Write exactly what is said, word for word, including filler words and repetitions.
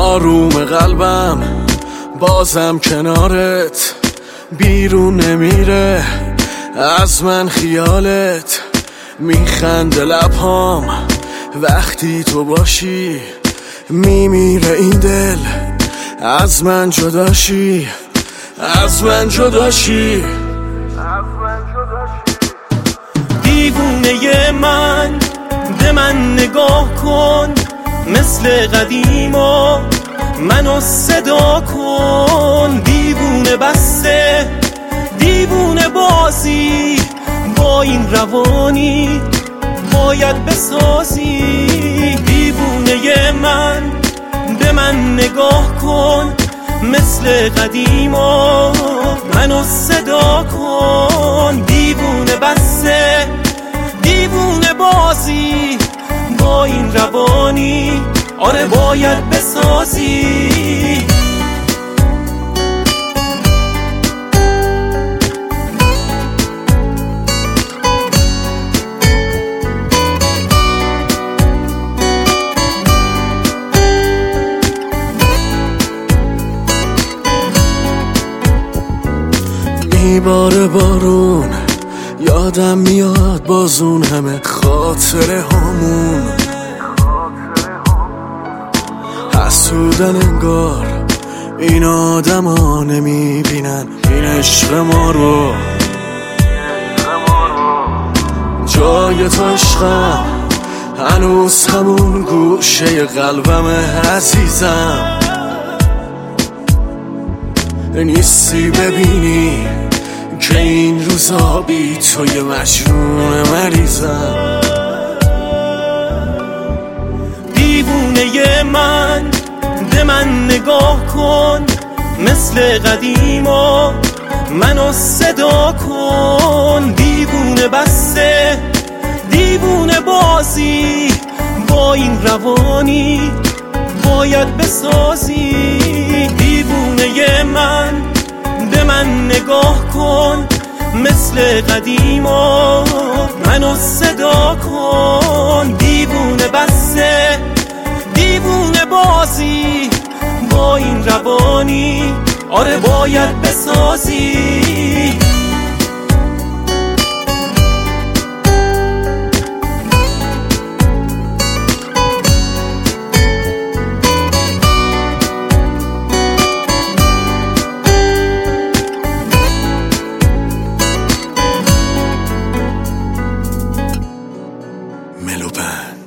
آروم قلبم بازم کنارت، بیرون نمیره از من خیالت. میخنده لبهام وقتی تو باشی، میمیره این دل از من جداشی، از من جداشی. دیوونه من به من نگاه کن، مثل قدیما منو صدا کن. دیوونه بسته دیوونه بازی، با این روانی باید بسازی. دیوونه من به من نگاه کن، مثل قدیما منو صدا کن. دیوونه بسته دیوونه بازی، با این روانی آره باید بسازی. میباره بارون، یادم میاد بازون همه خاطره هامون. حسودن انگار این آدم ها نمیبینن این عشق ما رو. جای تو عشقم هنوز همون گوشه قلبم عزیزم. نیستی ببینی که این روزا بی توی مجنون مریضم. دیوونه من به من نگاه کن، مثل قدیما منو صدا کن. دیوونه بسته دیوونه بازی، با این روانی باید بسازی. دیوونه من به من نگاه کن، مثل قدیما منو صدا کن. دیوونه بسته دیوونه بازی، با این روانی آره باید بسازی. ملوبند